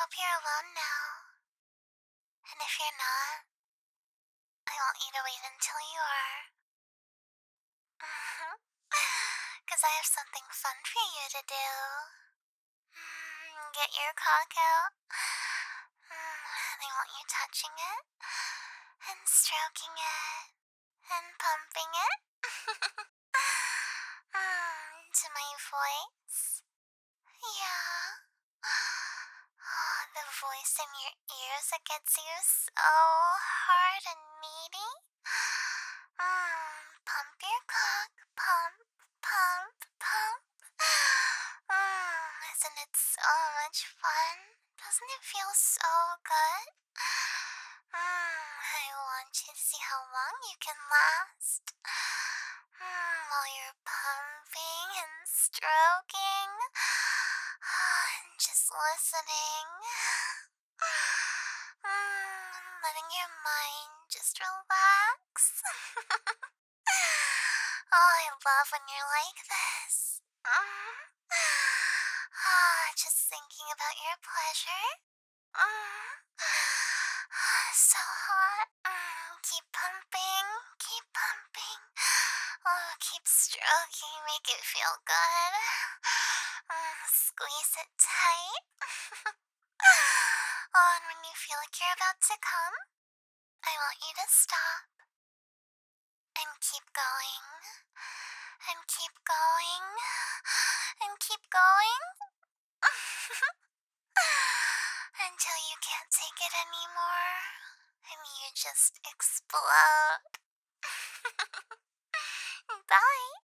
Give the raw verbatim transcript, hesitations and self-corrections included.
hope you're alone now. And if you're not, I want you to wait until you are. Because I have something fun for you to do. Mm, Get your cock out. Mm, And I want you touching it, and stroking it, and pumping it. Mm, to my voice. Yeah. Oh, the voice in your ears that gets you so hard and needy. Mm, pump your cock, pump, pump, pump. Mm, isn't it so much fun? Doesn't it feel so good? Mm, I want you to see how long you can last. Mm, while you're pumping and stroking and just listening. Mm, letting your mind just relax. Oh, I love when you're like this. Mm. Ah, just thinking about your pleasure. Mm. So hot. Mm, keep pumping, keep pumping. Oh, keep stroking, make it feel good. Mm, squeeze it tight. Oh, and when you feel like you're about to come, I want you to stop and keep going and keep going and keep going until you can't take it anymore and you just explode.